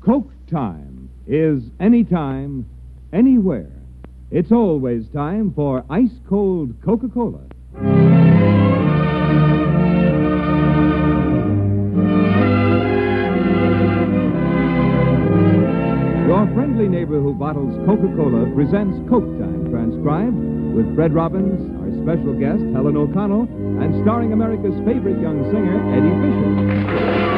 Coke time is anytime, anywhere. It's always time for ice-cold Coca-Cola. Your friendly neighbor who bottles Coca-Cola presents Coke Time, transcribed with Fred Robbins, our special guest, Helen O'Connell, and starring America's favorite young singer, Eddie Fisher.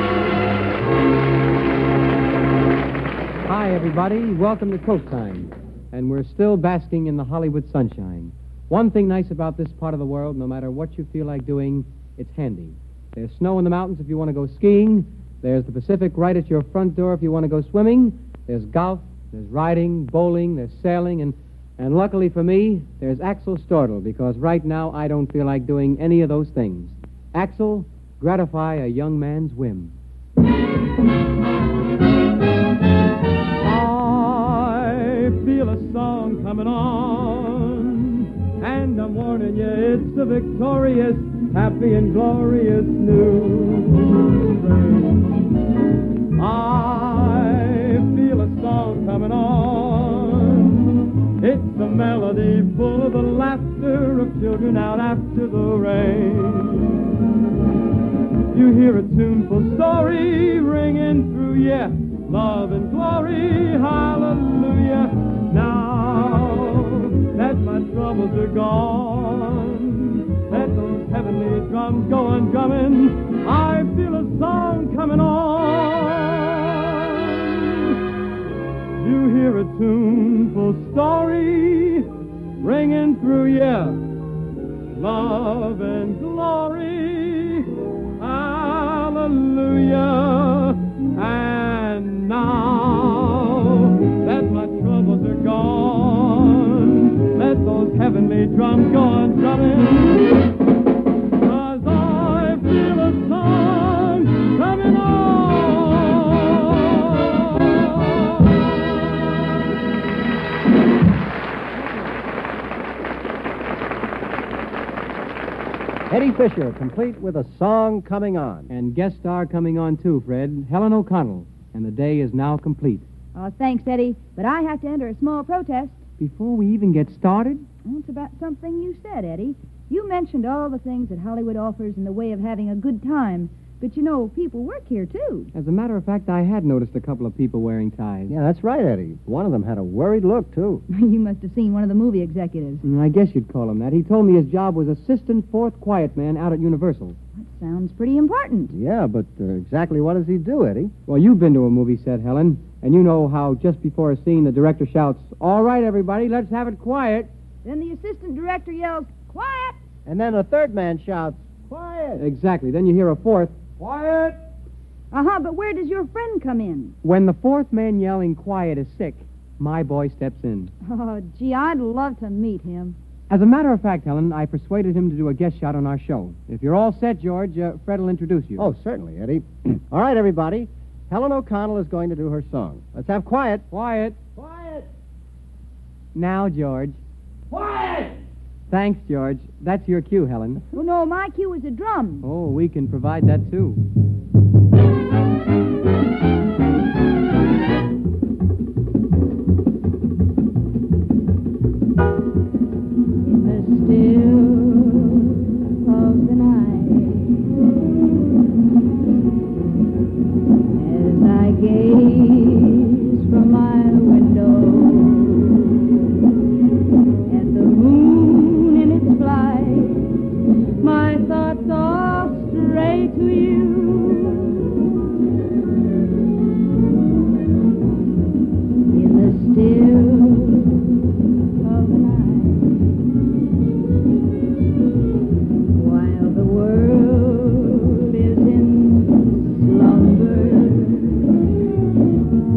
Hi, everybody. Welcome to Coke Time. And we're still basking in the Hollywood sunshine. One thing nice about this part of the world, no matter what you feel like doing, it's handy. There's snow in the mountains if you want to go skiing. There's the Pacific right at your front door if you want to go swimming. There's golf, there's riding, bowling, there's sailing, and luckily for me, there's Axel Stortel, because right now I don't feel like doing any of those things. Axel, gratify a young man's whim. I feel a song coming on, and I'm warning you, it's a victorious, happy and glorious new spring. I feel a song coming on. It's a melody full of the laughter of children out after the rain. You hear a tuneful story ringing through, yeah, love and glory, hallelujah. Now that my troubles are gone, let those heavenly drums go on drumming. I feel a song coming on. You hear a tuneful story ringing through, yeah, love and glory, hallelujah. And now that my troubles are gone, let those heavenly drums go on drumming, 'cause I feel a song coming on. Eddie Fisher, complete with a song coming on. And guest star coming on, too, Fred, Helen O'Connell. And the day is now complete. Oh, thanks, Eddie, but I have to enter a small protest. Before we even get started? Well, it's about something you said, Eddie. You mentioned all the things that Hollywood offers in the way of having a good time. But, you know, people work here, too. As a matter of fact, I had noticed a couple of people wearing ties. Yeah, that's right, Eddie. One of them had a worried look, too. You must have seen one of the movie executives. I guess you'd call him that. He told me his job was assistant fourth quiet man out at Universal. That sounds pretty important. Yeah, but exactly what does he do, Eddie? Well, you've been to a movie set, Helen, and you know how just before a scene the director shouts, "All right, everybody, let's have it quiet." Then the assistant director yells, "Quiet!" And then a third man shouts, "Quiet!" Exactly. Then you hear a fourth, "Quiet!" Uh-huh, but where does your friend come in? When the fourth man yelling quiet is sick, my boy steps in. Oh, gee, I'd love to meet him. As a matter of fact, Helen, I persuaded him to do a guest shot on our show. If you're all set, George, Fred will introduce you. Oh, certainly, Eddie. All right, everybody. Helen O'Connell is going to do her song. Let's have quiet. Quiet. Quiet! Now, George. Quiet! Thanks, George. That's your cue, Helen. Oh, no, my cue is a drum. Oh, we can provide that, too. In the still of the night, as I gaze from my window at the moon in its flight, my thoughts all stray to you. In the still of the night, while the world is in slumber,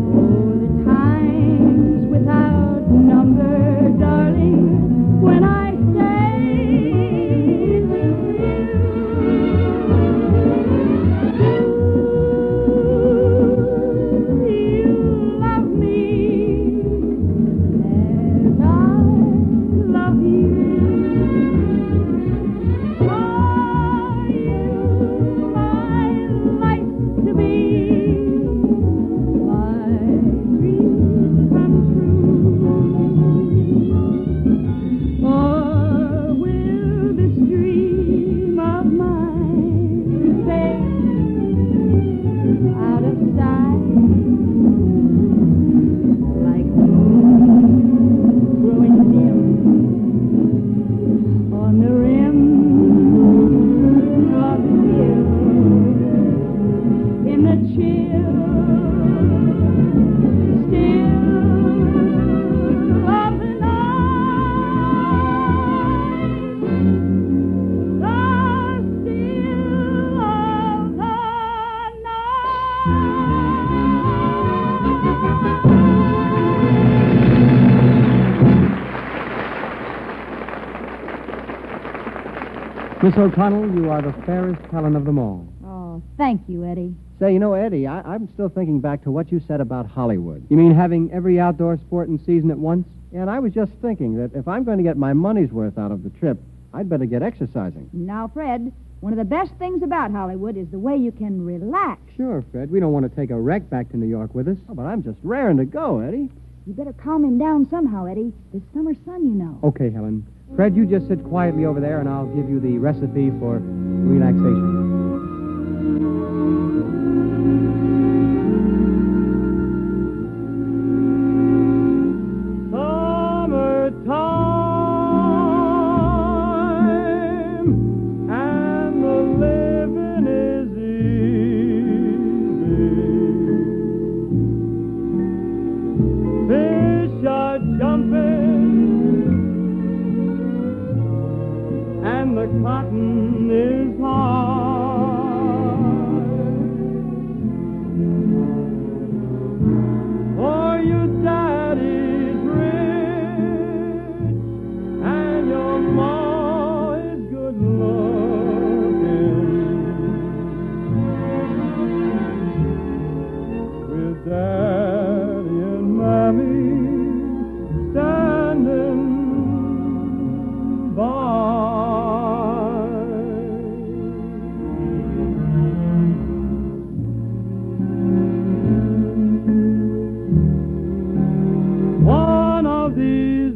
Miss O'Connell, you are the fairest Helen of them all. Oh, thank you, Eddie. Say, Eddie, I'm still thinking back to what you said about Hollywood. You mean having every outdoor sport in season at once? And I was just thinking that if I'm going to get my money's worth out of the trip, I'd better get exercising. Now, Fred, one of the best things about Hollywood is the way you can relax. Sure, Fred. We don't want to take a wreck back to New York with us. Oh, but I'm just raring to go, Eddie. You better calm him down somehow, Eddie. It's summer sun, you know. Okay, Helen. Fred, you just sit quietly over there, and I'll give you the recipe for relaxation. Summertime, and the living is easy. Fish are jumping, and the cotton is high. For your daddy's rich, and your ma is good looking. With daddy and mommy standing by. One of these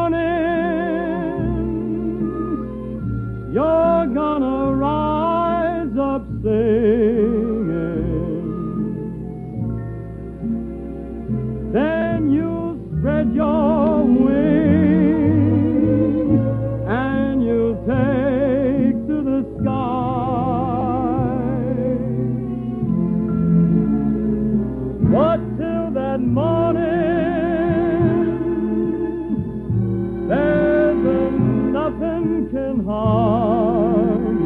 mornings, you're gonna rise up singing. Then you'll spread your wings and you'll take to the sky. But till that morning, there's nothing can harm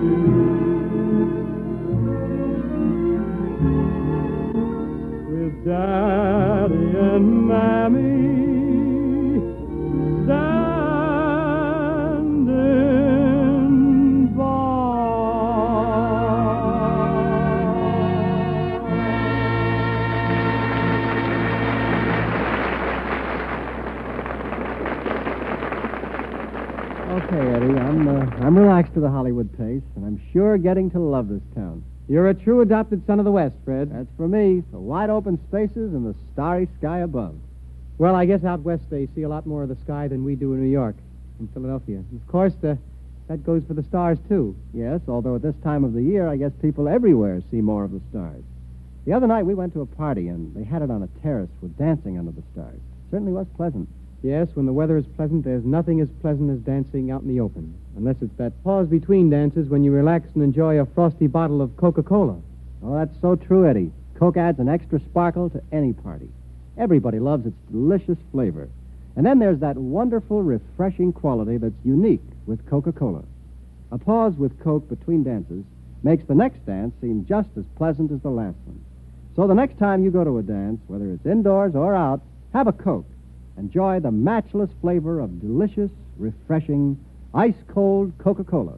you. With Daddy and Mammy standing by. Okay, Eddie, I'm relaxed to the Hollywood pace, and I'm sure getting to love this town. You're a true adopted son of the West, Fred. That's for me, the wide open spaces and the starry sky above. Well, I guess out west they see a lot more of the sky than we do in New York and Philadelphia. And of course, that goes for the stars, too. Yes, although at this time of the year, I guess people everywhere see more of the stars. The other night we went to a party, and they had it on a terrace with dancing under the stars. Certainly was pleasant. Yes, when the weather is pleasant, there's nothing as pleasant as dancing out in the open. Unless it's that pause between dances when you relax and enjoy a frosty bottle of Coca-Cola. Oh, that's so true, Eddie. Coke adds an extra sparkle to any party. Everybody loves its delicious flavor. And then there's that wonderful, refreshing quality that's unique with Coca-Cola. A pause with Coke between dances makes the next dance seem just as pleasant as the last one. So the next time you go to a dance, whether it's indoors or out, have a Coke. Enjoy the matchless flavor of delicious, refreshing, ice-cold Coca-Cola.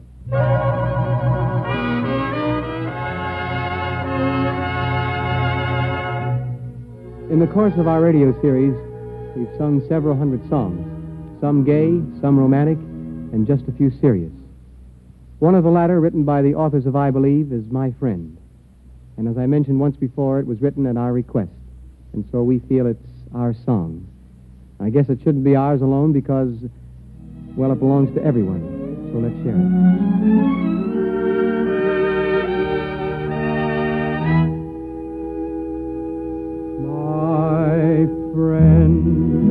In the course of our radio series, we've sung several hundred songs, some gay, some romantic, and just a few serious. One of the latter, written by the authors of I Believe, is My Friend. And as I mentioned once before, it was written at our request, and so we feel it's our song. I guess it shouldn't be ours alone because, well, it belongs to everyone, so let's share it. My friend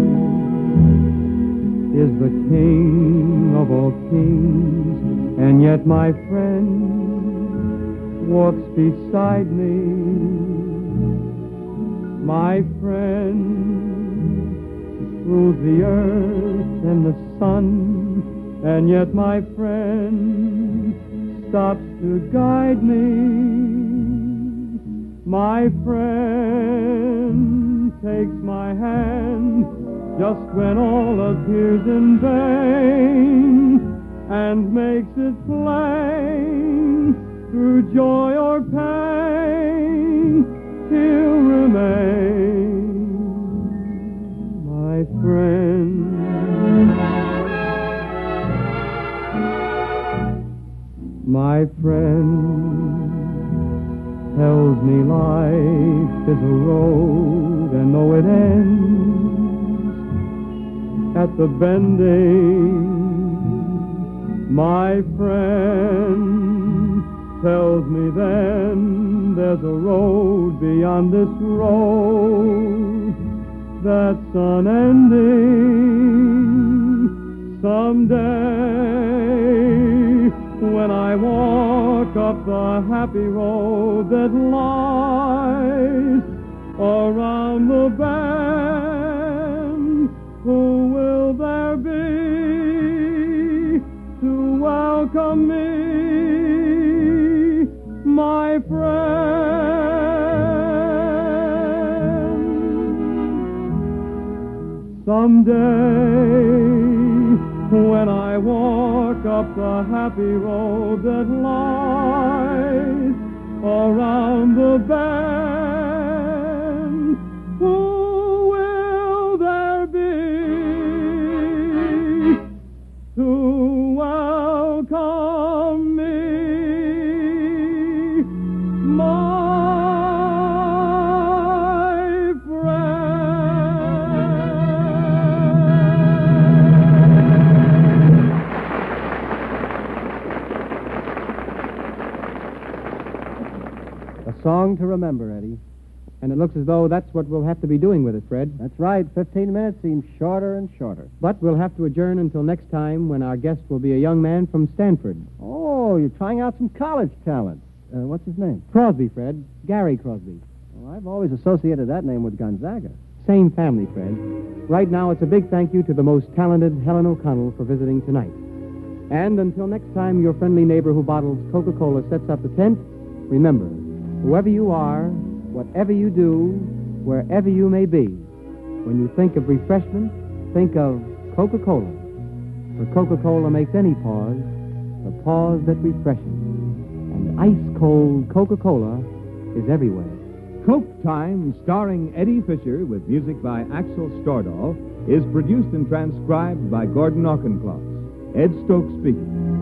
is the king of all kings, and yet my friend walks beside me My friend rules the earth and the sun, and yet my friend stops to guide me. My friend takes my hand just when all appears in vain, and makes it plain through joy or pain he'll remain. My friend. My friend tells me life is a road, and though it ends at the bending, my friend tells me then there's a road beyond this road that's unending. Someday, when I walk up the happy road that lies around the bend, who will there be to welcome me, my friend? Someday, when I walk up the happy road that lies around the bend, who will there be to welcome me, my Song to remember, Eddie. And it looks as though that's what we'll have to be doing with it, Fred. That's right. 15 minutes seems shorter and shorter. But we'll have to adjourn until next time, when our guest will be a young man from Stanford. Oh, you're trying out some college talent. What's his name? Crosby, Fred. Gary Crosby. Well, I've always associated that name with Gonzaga. Same family, Fred. Right now, it's a big thank you to the most talented Helen O'Connell for visiting tonight. And until next time, your friendly neighbor who bottles Coca-Cola sets up the tent, remember, whoever you are, whatever you do, wherever you may be, when you think of refreshment, think of Coca-Cola. For Coca-Cola makes any pause the pause that refreshes. And ice-cold Coca-Cola is everywhere. Coke Time, starring Eddie Fisher with music by Axel Stordahl, is produced and transcribed by Gordon Auchincloss. Ed Stokes speaking.